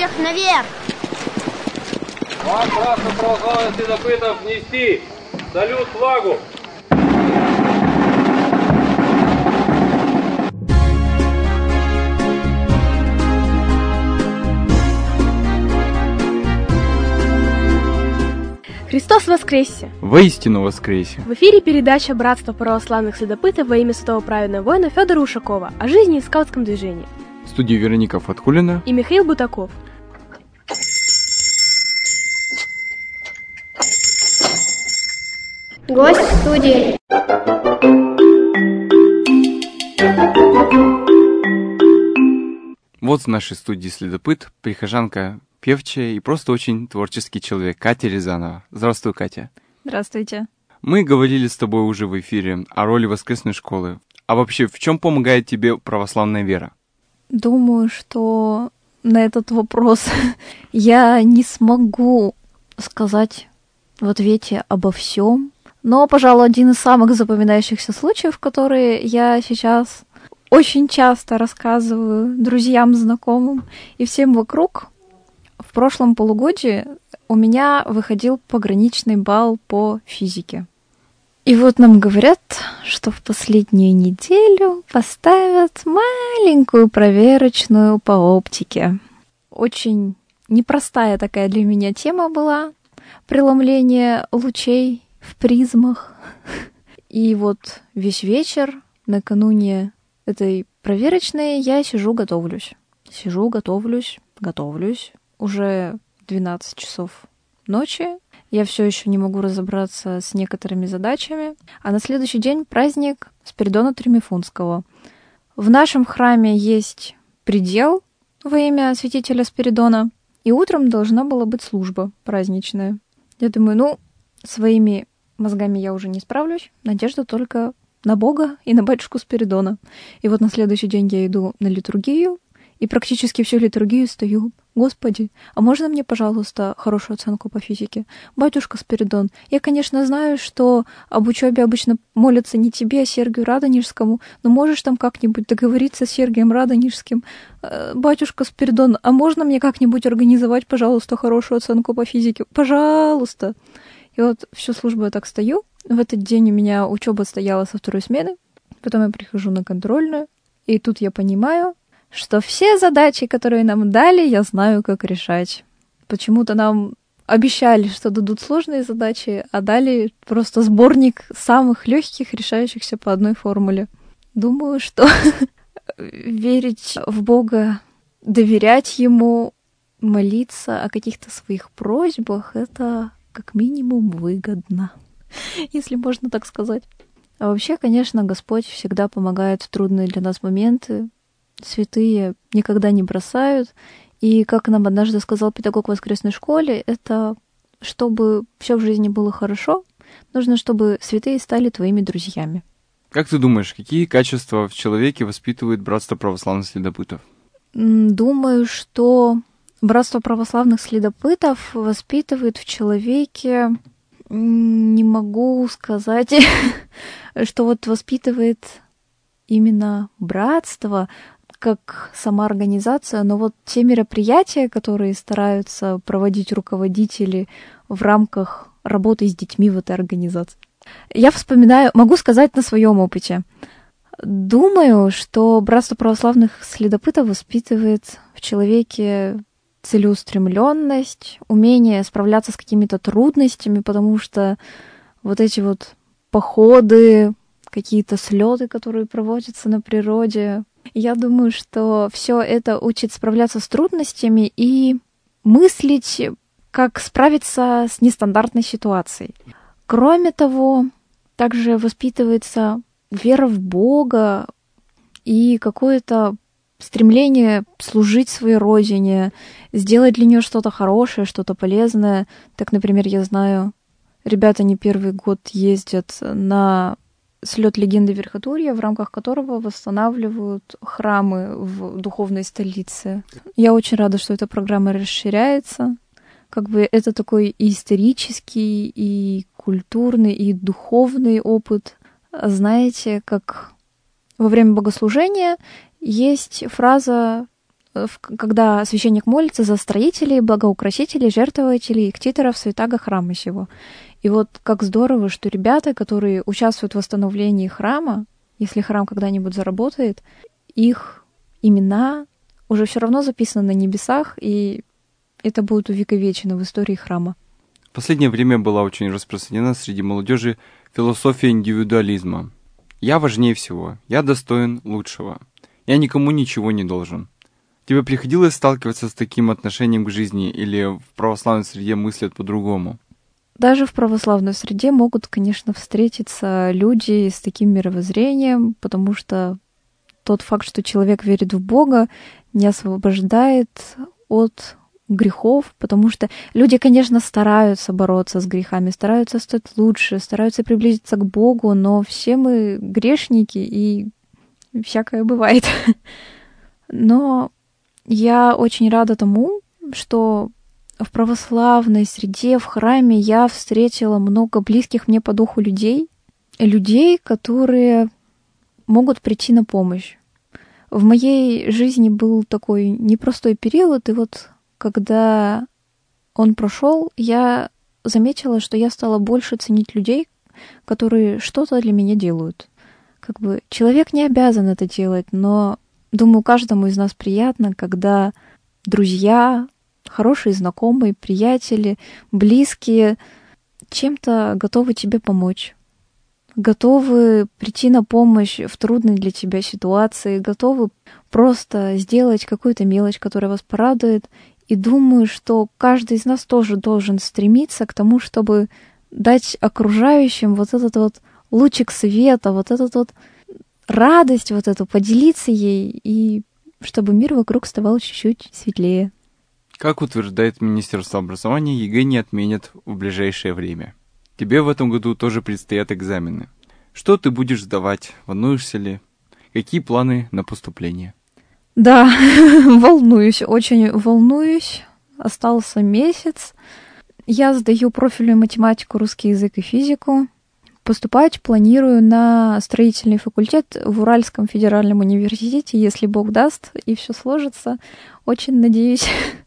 всех наверх! Вам, братство православных следопытов, нести! Салют флагу! Христос воскресе! Воистину воскресе! В эфире передача «Братство православных следопытов» во имя святого праведного воина Федора Ушакова о жизни и скаутском движении. В студии Вероника Фаткулина и Михаил Бутаков. Гость в студии. Вот в нашей студии следопыт, прихожанка, певчая и просто очень творческий человек Катя Рязанова. Здравствуй, Катя. Здравствуйте. Мы говорили с тобой уже в эфире о роли воскресной школы. А вообще, в чем помогает тебе православная вера? Думаю, что на этот вопрос я не смогу сказать в ответе обо всем. Но, пожалуй, один из самых запоминающихся случаев, которые я сейчас очень часто рассказываю друзьям, знакомым и всем вокруг. В прошлом полугодии у меня выходил пограничный балл по физике. И вот нам говорят, что в последнюю неделю поставят маленькую проверочную по оптике. Очень непростая такая для меня тема была. Преломление лучей в призмах. И вот весь вечер накануне этой проверочной я сижу, готовлюсь. Готовлюсь. Уже 12 часов ночи. Я все еще не могу разобраться с некоторыми задачами. А на следующий день праздник Спиридона Тремифунского. В нашем храме есть предел во имя святителя Спиридона. И утром должна была быть служба праздничная. Я думаю, своими мозгами я уже не справлюсь. Надежда только на Бога и на батюшку Спиридона. И вот на следующий день я иду на литургию. И практически всю литургию стою. Господи, а можно мне, пожалуйста, хорошую оценку по физике? Батюшка Спиридон, я, конечно, знаю, что об учебе обычно молятся не тебе, а Сергию Радонежскому, но можешь там как-нибудь договориться с Сергием Радонежским? Батюшка Спиридон, а можно мне как-нибудь организовать, пожалуйста, хорошую оценку по физике? Пожалуйста! И вот всю службу я так стою. В этот день у меня учеба стояла со второй смены. Потом я прихожу на контрольную. И тут я понимаю, что все задачи, которые нам дали, я знаю, как решать. Почему-то нам обещали, что дадут сложные задачи, а дали просто сборник самых легких, решающихся по одной формуле. Думаю, что верить в Бога, доверять Ему, молиться о каких-то своих просьбах — это как минимум выгодно, если можно так сказать. А вообще, конечно, Господь всегда помогает в трудные для нас моменты. Святые никогда не бросают. И, как нам однажды сказал педагог в воскресной школе, это чтобы все в жизни было хорошо, нужно, чтобы святые стали твоими друзьями. Как ты думаешь, какие качества в человеке воспитывает братство православных следопытов? Думаю, что братство православных следопытов воспитывает в человеке, не могу сказать, что вот воспитывает именно братство, как сама организация, но вот те мероприятия, которые стараются проводить руководители в рамках работы с детьми в этой организации. Я вспоминаю, могу сказать на своем опыте. Думаю, что братство православных следопытов воспитывает в человеке целеустремленность, умение справляться с какими-то трудностями, потому что вот эти вот походы, какие-то слеты, которые проводятся на природе, я думаю, что все это учит справляться с трудностями и мыслить, как справиться с нестандартной ситуацией. Кроме того, также воспитывается вера в Бога и какое-то стремление служить своей родине, сделать для нее что-то хорошее, что-то полезное. Так, например, я знаю, ребята не первый год ездят на слет легенды Верхотурья, в рамках которого восстанавливают храмы в духовной столице. Я очень рада, что эта программа расширяется. Как бы это такой и исторический, и культурный, и духовный опыт. Знаете, как во время богослужения есть фраза когда священник молится за строителей, благоукрасителей, жертвователей и ктиторов святаго храма сего. И вот как здорово, что ребята, которые участвуют в восстановлении храма, если храм когда-нибудь заработает, их имена уже все равно записаны на небесах, и это будет увековечено в истории храма. В последнее время была очень распространена среди молодежи философия индивидуализма. Я важнее всего, я достоин лучшего, я никому ничего не должен. Тебе приходилось сталкиваться с таким отношением к жизни или в православной среде мыслят по-другому? Даже в православной среде могут, конечно, встретиться люди с таким мировоззрением, потому что тот факт, что человек верит в Бога, не освобождает от грехов, потому что люди, конечно, стараются бороться с грехами, стараются стать лучше, стараются приблизиться к Богу, но все мы грешники, и всякое бывает. Но я очень рада тому, что в православной среде, в храме я встретила много близких мне по духу людей, которые могут прийти на помощь. В моей жизни был такой непростой период, и вот когда он прошел, я заметила, что я стала больше ценить людей, которые что-то для меня делают. Как бы человек не обязан это делать, но, думаю, каждому из нас приятно, когда друзья, хорошие знакомые, приятели, близкие чем-то готовы тебе помочь, готовы прийти на помощь в трудной для тебя ситуации, готовы просто сделать какую-то мелочь, которая вас порадует. И думаю, что каждый из нас тоже должен стремиться к тому, чтобы дать окружающим вот этот вот лучик света, вот эту вот радость, вот эту, поделиться ей, и чтобы мир вокруг ставал чуть-чуть светлее. Как утверждает Министерство образования, ЕГЭ не отменят в ближайшее время. Тебе в этом году тоже предстоят экзамены. Что ты будешь сдавать? Волнуешься ли? Какие планы на поступление? Да, волнуюсь, очень волнуюсь. Остался месяц. Я сдаю профильную математику, русский язык и физику. Поступать планирую на строительный факультет в Уральском федеральном университете, если Бог даст, и все сложится. Очень надеюсь.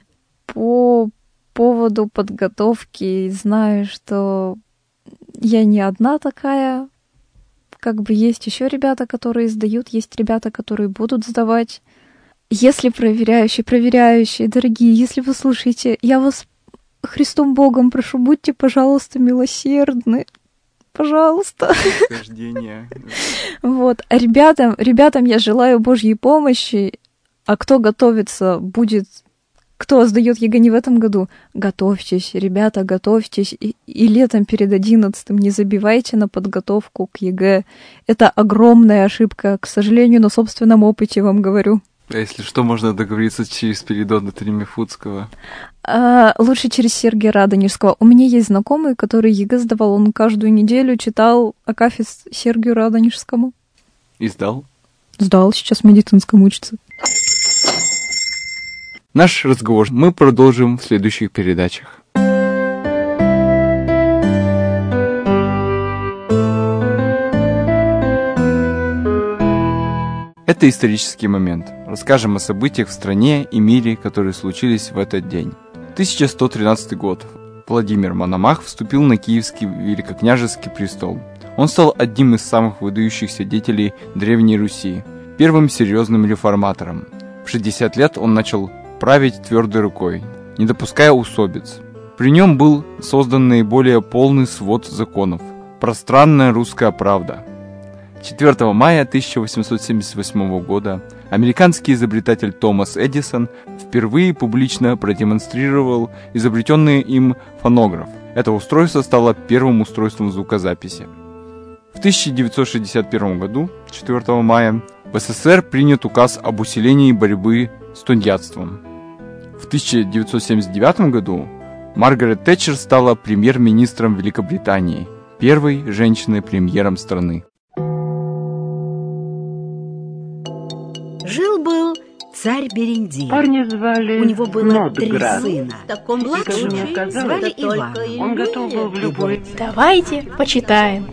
По поводу подготовки знаю, что я не одна такая. Как бы есть еще ребята, которые сдают, есть ребята, которые будут сдавать. Если проверяющие, дорогие, если вы слушаете, я вас Христом Богом прошу, будьте, пожалуйста, милосердны. Пожалуйста. Рождение. Вот. А ребятам я желаю Божьей помощи. А кто готовится, кто сдаёт ЕГЭ не в этом году, готовьтесь, ребята, готовьтесь. И летом перед 11-м не забивайте на подготовку к ЕГЭ. Это огромная ошибка, к сожалению, на собственном опыте вам говорю. А если что, можно договориться через Спиридона Тремифунского? Лучше через Сергия Радонежского. У меня есть знакомый, который ЕГЭ сдавал. Он каждую неделю читал акафист Сергию Радонежскому. И сдал? Сдал, сейчас в медицинском учится. Наш разговор мы продолжим в следующих передачах. Это исторический момент. Расскажем о событиях в стране и мире, которые случились в этот день. 1113 год. Владимир Мономах вступил на Киевский великокняжеский престол. Он стал одним из самых выдающихся деятелей Древней Руси, первым серьезным реформатором. В 60 лет он начал править твердой рукой, не допуская усобиц. При нем был создан наиболее полный свод законов – пространная русская правда. 4 мая 1878 года американский изобретатель Томас Эдисон впервые публично продемонстрировал изобретенный им фонограф. Это устройство стало первым устройством звукозаписи. В 1961 году, 4 мая, в СССР принят указ об усилении борьбы с тунеядством. В 1979 году Маргарет Тэтчер стала премьер-министром Великобритании, первой женщиной-премьером страны. Жил-был царь Берендей. Парня звали У него было 3 Нодград. сына. И как мне Младшего казалось, звали Иван. он готов был в любой... Давайте почитаем.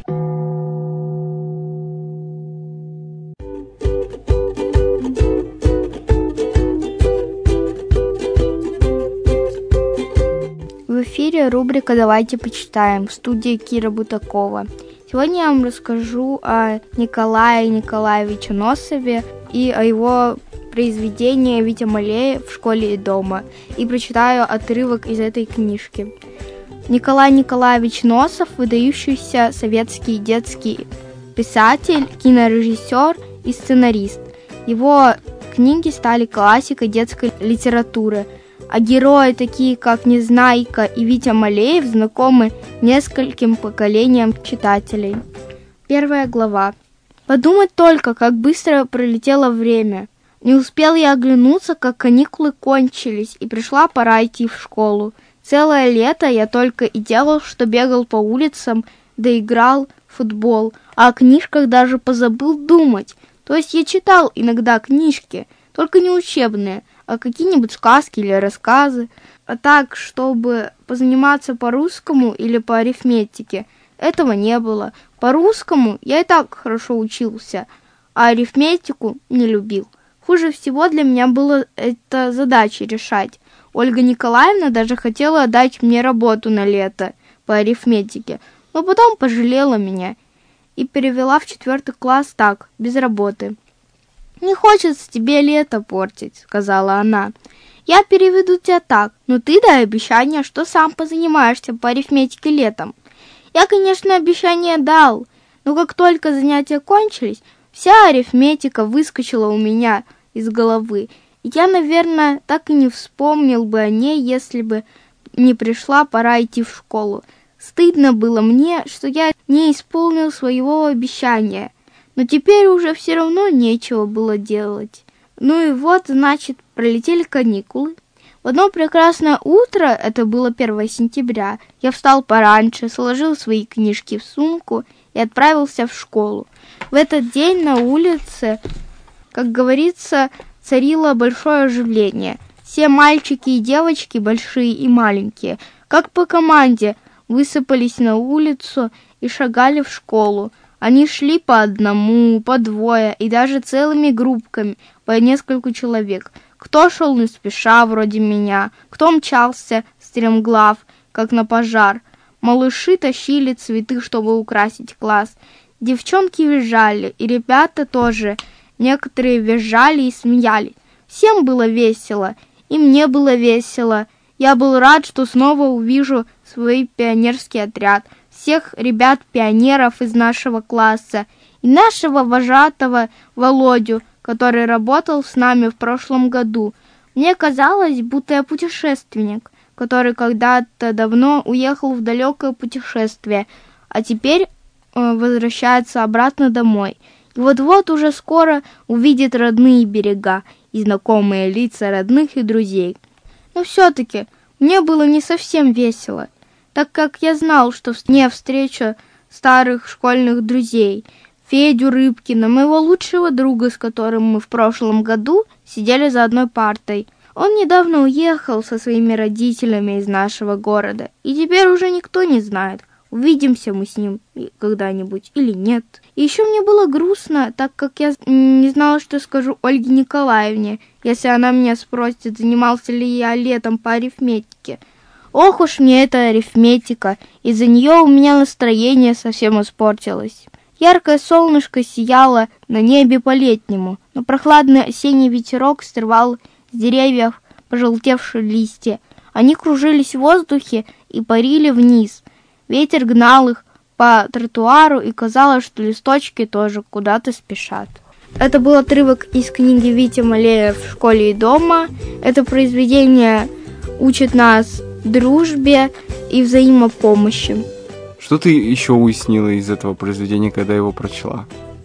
рубрика «Давайте почитаем» в студии Кира Бутакова. Сегодня я вам расскажу о Николае Николаевиче Носове и о его произведении «Витя Малеев в школе и дома». И прочитаю отрывок из этой книжки. Николай Николаевич Носов – выдающийся советский детский писатель, кинорежиссер и сценарист. Его книги стали классикой детской литературы, а герои, такие как Незнайка и Витя Малеев, знакомы нескольким поколениям читателей. Первая глава. Подумать только, как быстро пролетело время. Не успел я оглянуться, как каникулы кончились, и пришла пора идти в школу. Целое лето я только и делал, что бегал по улицам, да играл в футбол, а о книжках даже позабыл думать. То есть я читал иногда книжки, только не учебные, а какие-нибудь сказки или рассказы. А так, чтобы позаниматься по-русскому или по арифметике, этого не было. По-русскому я и так хорошо учился, а арифметику не любил. Хуже всего для меня было это задачи решать. Ольга Николаевна даже хотела дать мне работу на лето по арифметике, но потом пожалела меня и перевела в 4 класс так, без работы. «Не хочется тебе лето портить», — сказала она. «Я переведу тебя так, но ты дай обещание, что сам позанимаешься по арифметике летом». Я, конечно, обещание дал, но как только занятия кончились, вся арифметика выскочила у меня из головы. И я, наверное, так и не вспомнил бы о ней, если бы не пришла пора идти в школу. Стыдно было мне, что я не исполнил своего обещания, но теперь уже все равно нечего было делать. Ну и вот, значит, пролетели каникулы. В одно прекрасное утро, это было 1 сентября, я встал пораньше, сложил свои книжки в сумку и отправился в школу. В этот день на улице, как говорится, царило большое оживление. Все мальчики и девочки, большие и маленькие, как по команде, высыпались на улицу и шагали в школу. Они шли по одному, по двое и даже целыми группками, по нескольку человек. Кто шел не спеша, вроде меня, кто мчался стремглав, как на пожар. Малыши тащили цветы, чтобы украсить класс. Девчонки визжали, и ребята тоже. Некоторые визжали и смеялись. Всем было весело, и мне было весело. Я был рад, что снова увижу свой пионерский отряд, всех ребят-пионеров из нашего класса и нашего вожатого Володю, который работал с нами в прошлом году. Мне казалось, будто я путешественник, который когда-то давно уехал в далекое путешествие, а теперь возвращается обратно домой. И вот-вот уже скоро увидит родные берега и знакомые лица родных и друзей. Но все-таки мне было не совсем весело, так как я знал, что мне встречу старых школьных друзей, Федю Рыбкина, моего лучшего друга, с которым мы в прошлом году сидели за одной партой. Он недавно уехал со своими родителями из нашего города, и теперь уже никто не знает, увидимся мы с ним когда-нибудь или нет. И еще мне было грустно, так как я не знала, что скажу Ольге Николаевне, если она меня спросит, занимался ли я летом по арифметике. Ох уж мне эта арифметика, из-за нее у меня настроение совсем испортилось. Яркое солнышко сияло на небе по-летнему, но прохладный осенний ветерок срывал с деревьев пожелтевшие листья. Они кружились в воздухе и парили вниз. Ветер гнал их по тротуару, и казалось, что листочки тоже куда-то спешат. Это был отрывок из книги «Витя Малеев в школе и дома». Это произведение учит нас дружбе и взаимопомощи. Что ты еще уяснила из этого произведения, когда его прочла?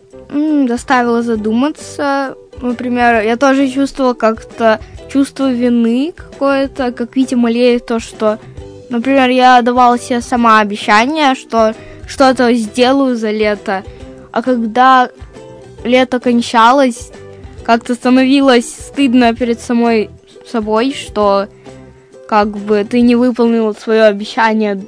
Заставила задуматься. Например, я тоже чувствовала как-то чувство вины какое-то, как Витя Малеев, то, что, например, я давала себе сама обещание, что что-то сделаю за лето, а когда лето кончалось, как-то становилось стыдно перед самой собой, что как бы ты не выполнила свое обещание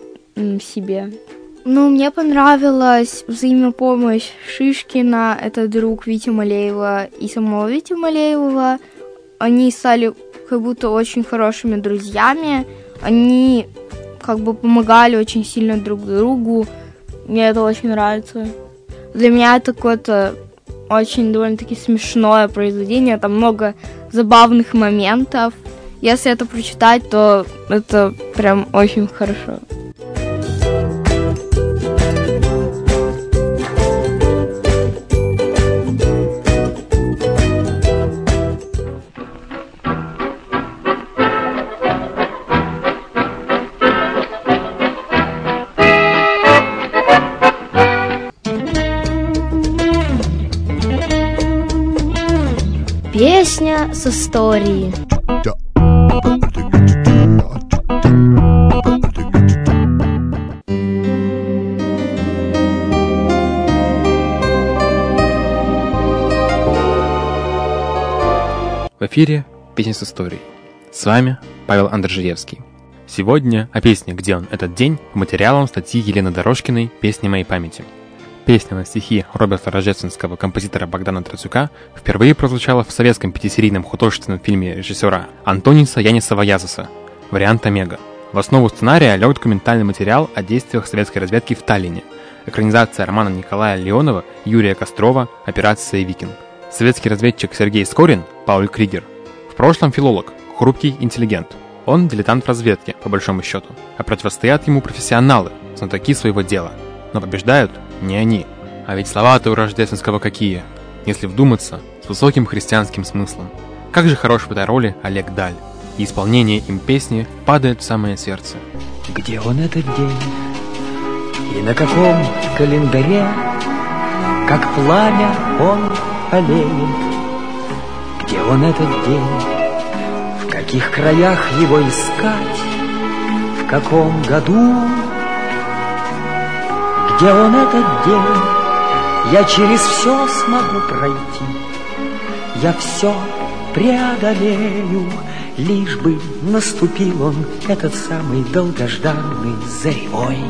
себе. Ну, мне понравилась взаимопомощь Шишкина, это друг Вити Малеева, и самого Вити Малеева. Они стали как будто очень хорошими друзьями. Они как бы помогали очень сильно друг другу. Мне это очень нравится. Для меня это какое-то очень довольно-таки смешное произведение. Там много забавных моментов. Если это прочитать, то это прям очень хорошо. Песня с историей. В эфире «Песня с историей». С вами Павел Андржиевский. Сегодня о песне «Где он этот день» по материалам статьи Елены Дорожкиной «Песни моей памяти». Песня на стихи Роберта Рождественского композитора Богдана Троцюка впервые прозвучала в советском пятисерийном художественном фильме режиссера Антониса Янниса-Ваязаса «Вариант Омега». В основу сценария лег документальный материал о действиях советской разведки в Таллине, экранизация романа Николая Леонова и Юрия Кострова «Операция Викинг». Советский разведчик Сергей Скорин, Пауль Кригер, в прошлом филолог, хрупкий интеллигент. Он дилетант в разведке, по большому счету, а противостоят ему профессионалы, знатоки своего дела. Но побеждают не они. А ведь слова-то у Рождественского какие, если вдуматься, с высоким христианским смыслом. Как же хорош в этой роли Олег Даль, и исполнение им песни падает в самое сердце. Где он этот день? И на каком календаре? Как пламя он олеет? Где он этот день? В каких краях его искать? В каком году? Где он этот день? Я через все смогу пройти, я все преодолею, лишь бы наступил он, этот самый долгожданный заревой.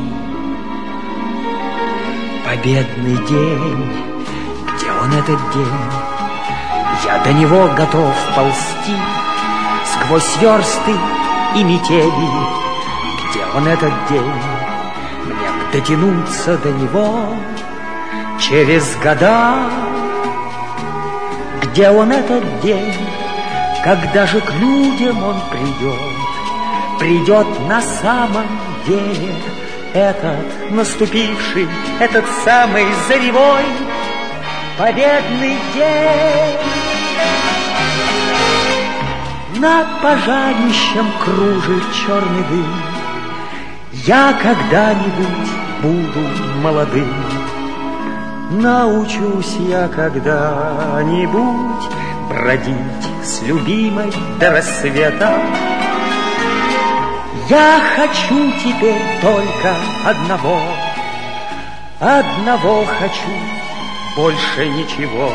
Победный день, где он этот день? Я до него готов ползти сквозь версты и метели. Где он этот день? Мне б дотянуться до него через года. Где он этот день? Когда же к людям он придет на самом деле, этот наступивший, этот самый заревой победный день. Над пожарищем кружит черный дым, я когда-нибудь буду молодым, научусь я когда-нибудь бродить с любимой до рассвета. Я хочу теперь только одного хочу, больше ничего.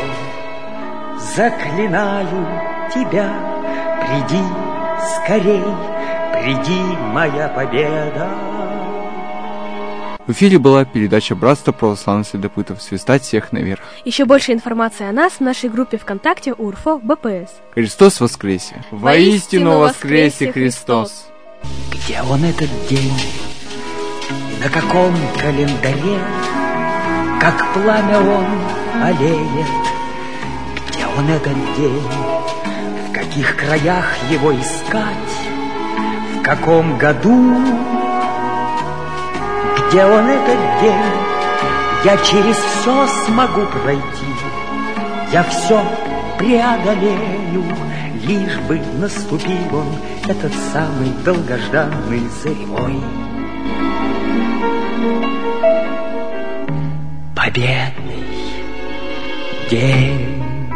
Заклинаю тебя, приди скорей, приди, моя победа. В эфире была передача «Братство православных следопытов. Свистать всех наверх». Еще больше информации о нас в нашей группе ВКонтакте УРФО БПС. Христос воскресе! Воистину воскресе Христос! Где он этот день? И на каком календаре? Как пламя он олеет? Где он этот день? В каких краях его искать? В каком году? Где он этот день? Я через все смогу пройти, я все преодолею, лишь бы наступил он, этот самый долгожданный заревой. Победный день.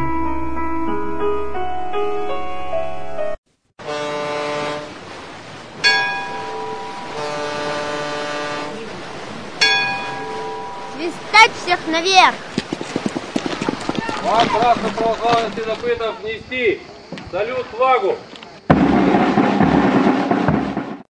Свистать всех наверх! Вам, братство православных следопытов, нести салют, флагу!